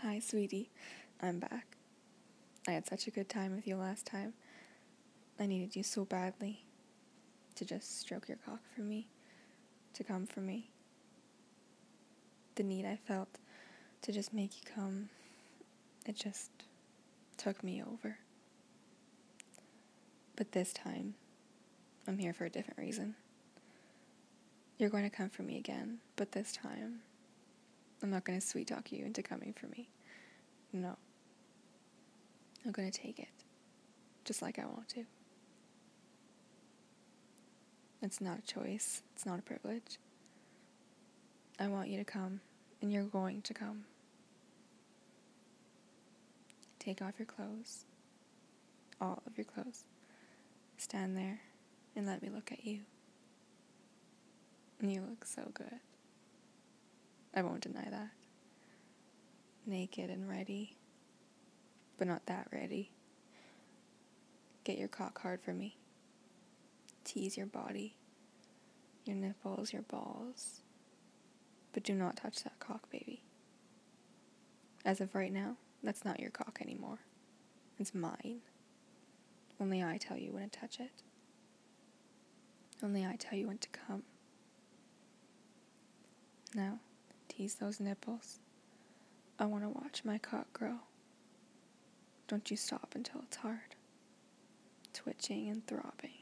Hi, sweetie. I'm back. I had such a good time with you last time. I needed you so badly to just stroke your cock for me, to come for me. The need I felt to just make you come, it just took me over. But this time, I'm here for a different reason. You're going to come for me again, but this time, I'm not going to sweet talk you into coming for me. No. I'm going to take it, just like I want to. It's not a choice. It's not a privilege. I want you to come, and you're going to come. Take off your clothes. All of your clothes. Stand there and let me look at you. You look so good. I won't deny that. Naked and ready, but not that ready. Get your cock hard for me. Tease your body, your nipples, your balls. But do not touch that cock, baby. As of right now, that's not your cock anymore. It's mine. Only I tell you when to touch it. Only I tell you when to come. Now, tease those nipples. I want to watch my cock grow. Don't you stop until it's hard. Twitching and throbbing.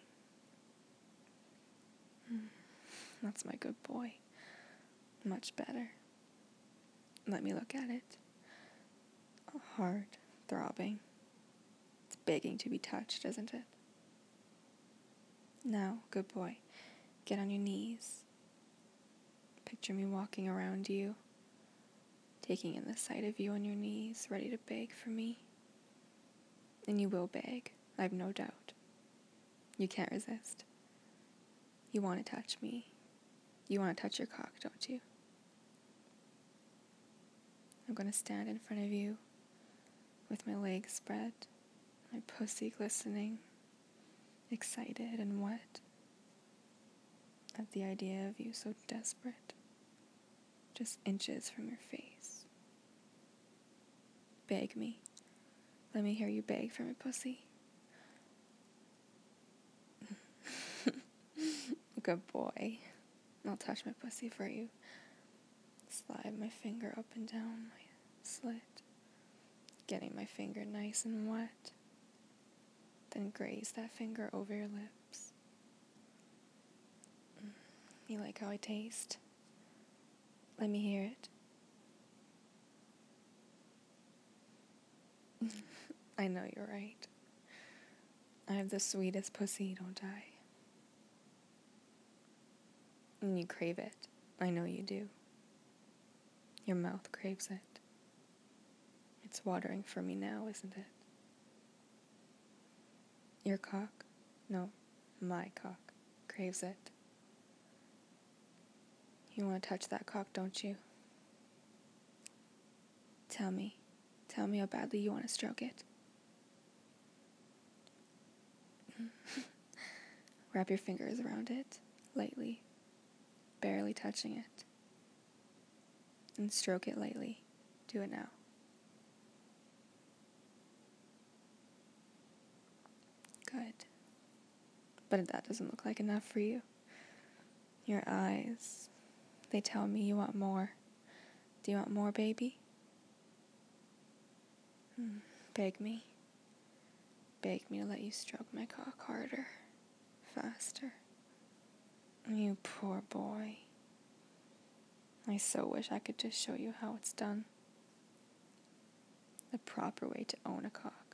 That's my good boy. Much better. Let me look at it. Hard, throbbing. It's begging to be touched, isn't it? Now, good boy, get on your knees. Picture me walking around you, taking in the sight of you on your knees, ready to beg for me. And you will beg, I've no doubt. You can't resist. You want to touch me. You want to touch your cock, don't you? I'm going to stand in front of you with my legs spread, my pussy glistening, excited and wet at the idea of you so desperate, just inches from your face. Beg me. Let me hear you beg for my pussy. Good boy. I'll touch my pussy for you. Slide my finger up and down my slit, getting my finger nice and wet. Then graze that finger over your lips. You like how I taste? Let me hear it. I know you're right. I have the sweetest pussy, don't I? And you crave it. I know you do. Your mouth craves it. It's watering for me now, isn't it? Your cock, no, my cock, craves it. You want to touch that cock, don't you? Tell me how badly you want to stroke it. Wrap your fingers around it, lightly, barely touching it. And stroke it lightly. Do it now. Good. But that doesn't look like enough for you. Your eyes, they tell me you want more. Do you want more, baby? Beg me. Beg me to let you stroke my cock harder, faster. You poor boy. I so wish I could just show you how it's done. The proper way to own a cock.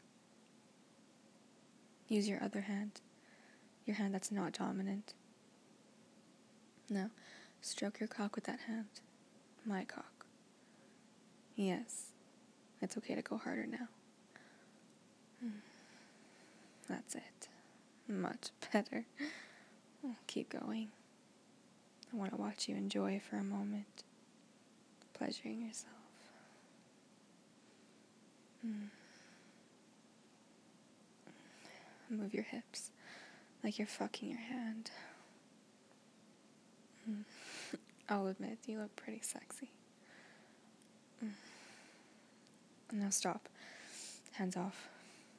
Use your other hand. Your hand that's not dominant. Now, stroke your cock with that hand. My cock. Yes, it's okay to go harder now. That's it. Much better. Keep going. I want to watch you enjoy for a moment. Pleasuring yourself. Move your hips like you're fucking your hand. I'll admit, you look pretty sexy. Now stop. Hands off.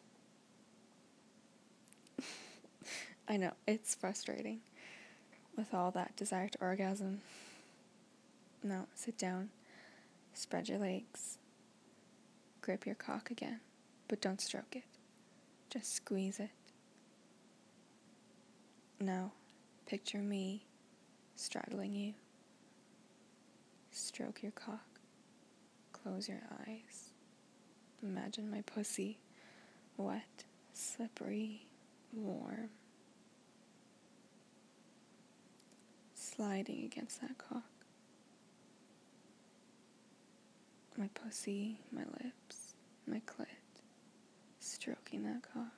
I know, it's frustrating. With all that desire to orgasm. Now, sit down. Spread your legs. Grip your cock again. But don't stroke it. Just squeeze it. Now, picture me straddling you. Stroke your cock. Close your eyes. Imagine my pussy. Wet, slippery, warm. Sliding against that cock. My pussy, my lips, my clit. Stroking that cock.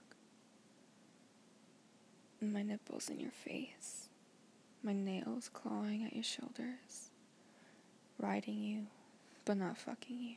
My nipples in your face. My nails clawing at your shoulders. Riding you, but not fucking you.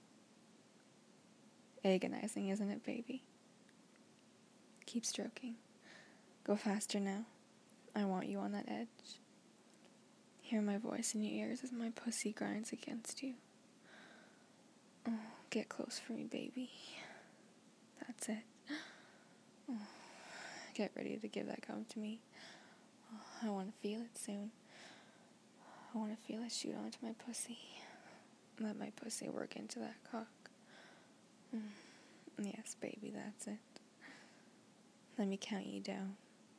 Agonizing, isn't it, baby? Keep stroking. Go faster now. I want you on that edge. Hear my voice in your ears as my pussy grinds against you. Oh, get close for me, baby. That's it. Oh, get ready to give that cum to me. Oh, I want to feel it soon. I want to feel it shoot onto my pussy. Let my pussy work into that cock. Yes, baby, that's it. Let me count you down.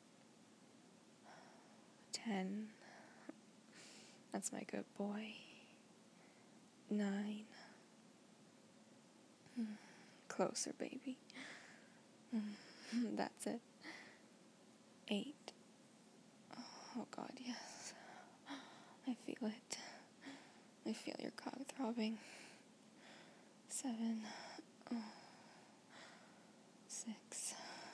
10. That's my good boy. 9. Closer, baby. That's it. 8. Oh, God, yes. I feel it. I feel your cock throbbing. 7. 6.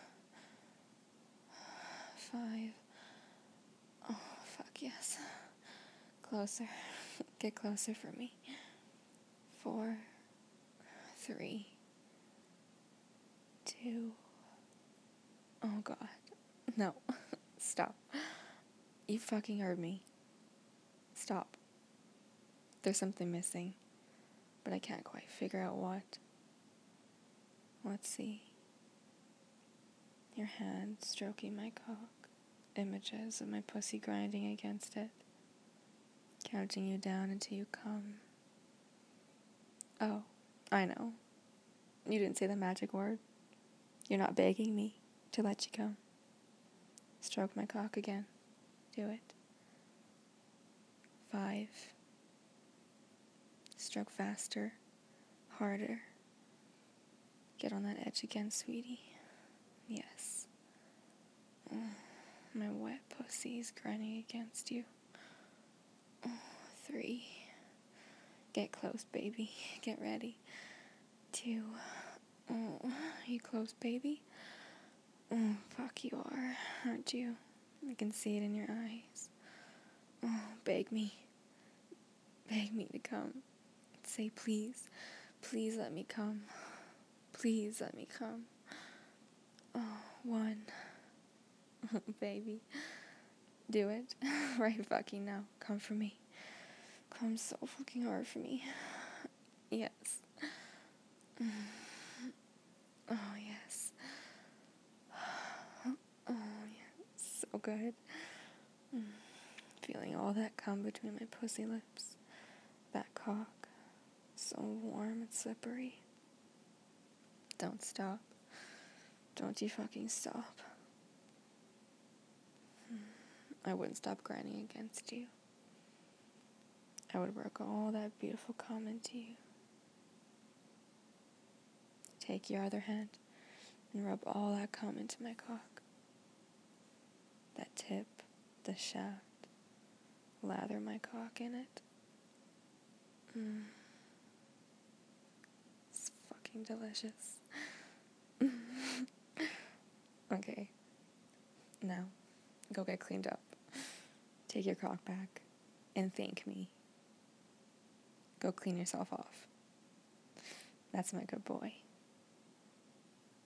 5. Oh, fuck yes. Closer. Get closer for me. 4. 3. 2. Oh, God. No. Stop. You fucking heard me. Stop. There's something missing, but I can't quite figure out what. Let's see. Your hand stroking my cock. Images of my pussy grinding against it. Counting you down until you come. Oh, I know. You didn't say the magic word. You're not begging me to let you come. Stroke my cock again. Do it. 5. Stroke faster. Harder. Get on that edge again, sweetie. Yes. My wet pussy is grinding against you. 3. Get close, baby. Get ready. 2. Oh, you close, baby? Oh, fuck you are, aren't you? I can see it in your eyes. Oh, beg me. Beg me to come. Say please. Please let me come. Please let me come. Oh, 1. Baby. Do it. Right fucking now. Come for me. Come so fucking hard for me. Yes. Oh, yes. Oh, yes. So good. Feeling all that cum between my pussy lips. That cock. So warm and slippery. Don't stop. Don't you fucking stop. I wouldn't stop grinding against you. I would work all that beautiful cum into you. Take your other hand and rub all that cum into my cock. That tip, the shaft. Lather my cock in it. It's fucking delicious. Okay. Now, go get cleaned up. Take your cock back and thank me. Go clean yourself off. That's my good boy.